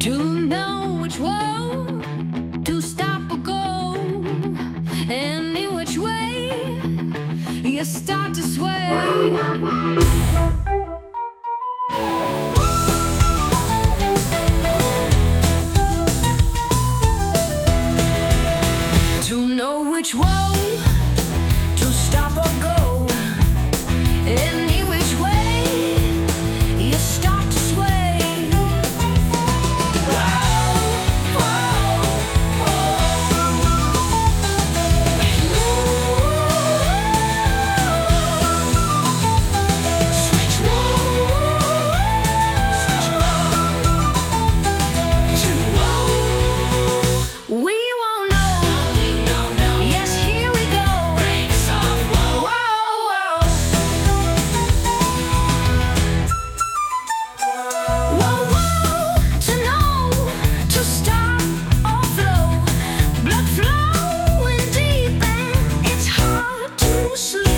To know which way to stop or go, any which way you start to sway. To know which way to stop or go, any which way you start to sway. We won't know. Yes, here we go. Whoa, whoa. Whoa, whoa. To know, to stop or flow. Blood flowing deep and it's hard to sleep.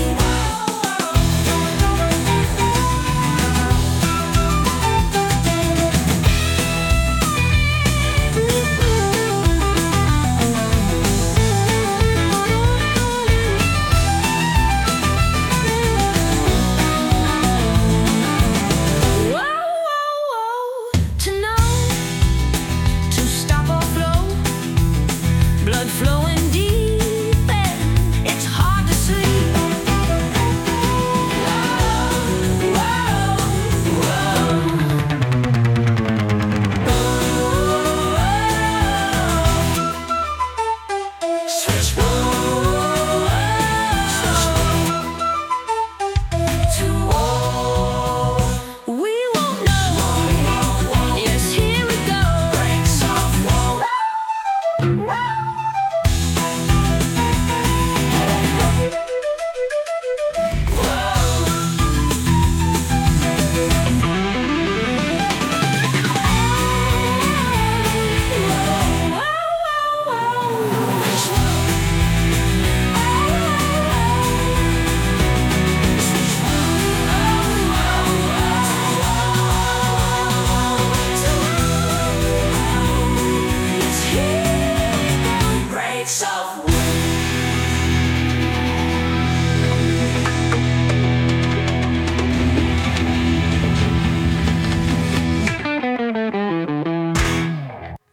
Blood flowing deep and it's hard to sleep. Switch we won't know. Yes, here we go. Breaks off. Breaks off.